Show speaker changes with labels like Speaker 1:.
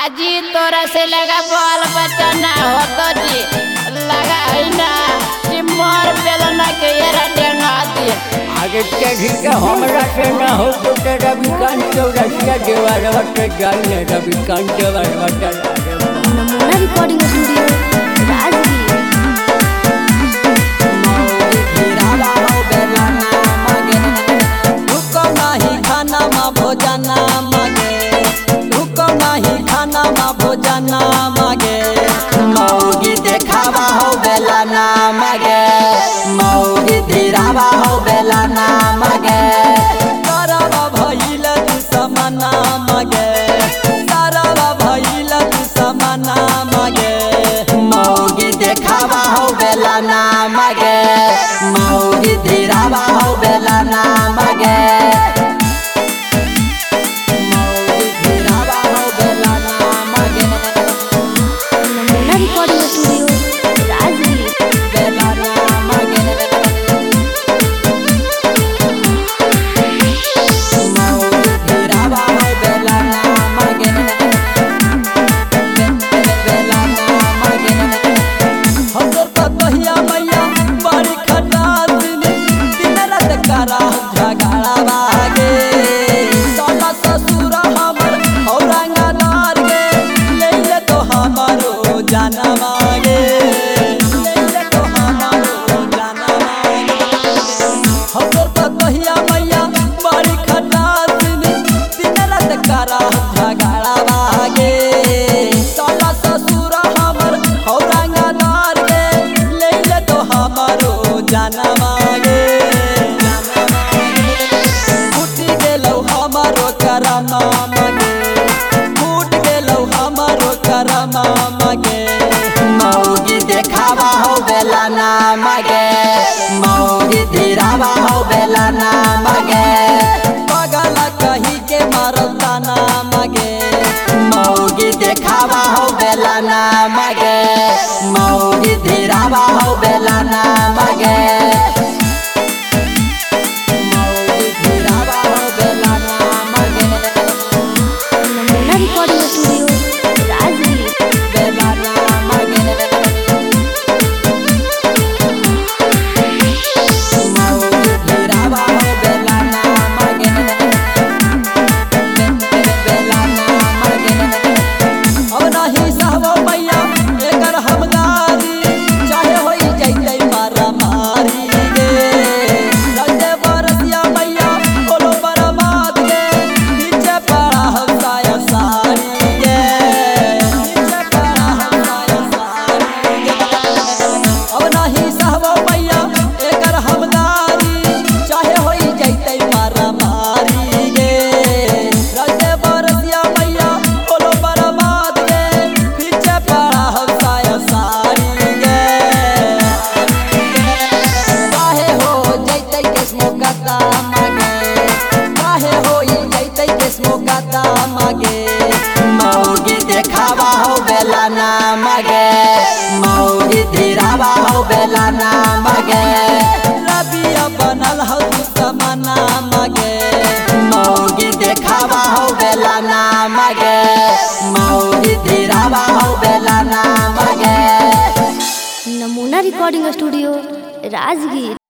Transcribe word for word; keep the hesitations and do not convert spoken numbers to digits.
Speaker 1: आजी तोरा से लगा बाल बच्चा ना हो तो जी लगा है ना कि मार बेलना के येरा डेंगा दिए
Speaker 2: आगे के घी के हमरा से ना हो तो तेरा भी कान चौरसिया देवार बटे जाने रवि कान देवार बटे
Speaker 3: नमूना रिकॉर्डिंग स्टूडियो राजगीर।
Speaker 4: रुको नहीं खाना मा भोजना मागे रुको नहीं खाना मा भोजना मागे मौगी देखावा हो बेला ना मागे मौगी धीरावा हो बेला ना मागे सारावा भइल तू समाना मागे सारावा भइल तू समाना मागे मौगी देखावा हो बेला ना मागे मौगी धीरावा हो बेला ना मागे
Speaker 3: नमूना रिकॉर्डिंग स्टूडियो राजगीर।
Speaker 4: जाना मांगे तो हमारो जाना मांगे हमर तो कहिया मैया बड़ी खटास दिन रात करा झगड़ा भागे साला ससुर हमर औरंगादार के ले ले तो हमारो जाना मांगे फूट गेलौ हमारो करमा मांगे फूट गेलौ हमारो करमा मांगे मौगी देखावा हो बेला ना मागे मौगी धीरावा हो बेला ना मागे पगल कही के मारता ना मागे मौगी देखावा हो बेला ना मागे मौगी धीरावा हो बेला ना मागे मौगी धीरावा हो बेला ना मागे
Speaker 3: नमूना रिकॉर्डिंग स्टूडियो राजगीर।
Speaker 4: बेला ना मागे मौगी देखावा हो बेला ना मागे मौगी धीरावा हो बेला ना मागे रबिया बनल हो तू समाना मागे मौगी देखावा हो बेला ना मागे मौगी धीरावा हो बेला ना मागे
Speaker 3: नमूना रिकॉर्डिंग स्टूडियो राजगीर।